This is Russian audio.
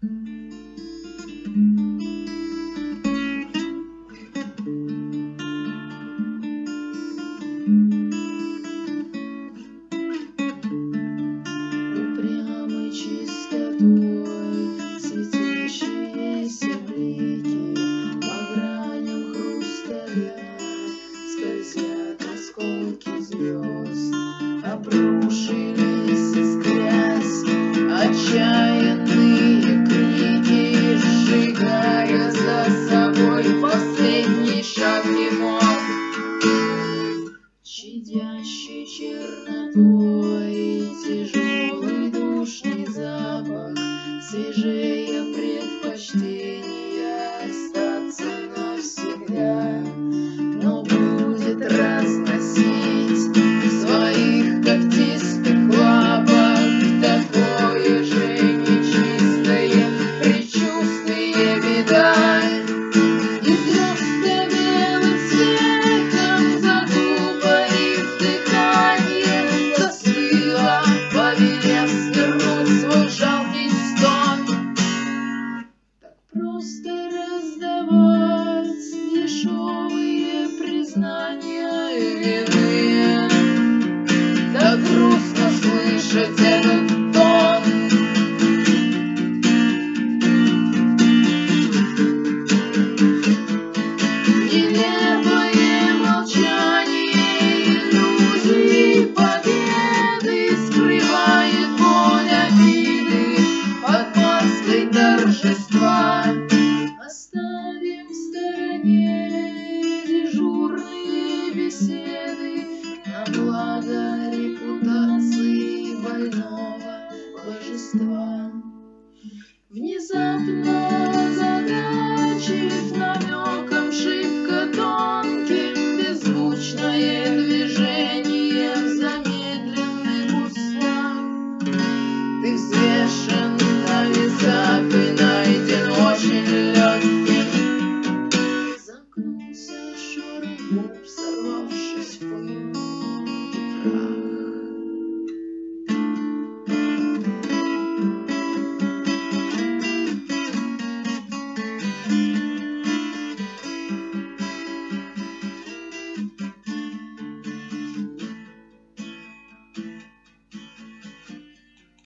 Упрямой чистотой светящиеся блики по граням хрусталя скользят осколки звезд, обрушились, искрясь, отчаянные крики, сжигая за собой последний шаг немов, чадящий чернотой, тяжелый душный запах, свежее предпочтение остаться навсегда, но будет разносить в своих когтистых лапах такое же нечистое предчувствие видать. И просто белым светом затупорив дыхание, застыла, повелев свернуть свой жалкий стон. Так просто раздавать дешевые признания вины, так грустно слышать этот тон. Нелепое молчание иллюзии победы скрывает боль обиды под маской торжества. Оставим в стороне дежурные беседы на благо репутации больного божества. Внезапно задачив намеком шибко тонким беззвучное движение в замедленных устах. Ты взвешен на весах и найден очень легким. Замкнулся шорох губ.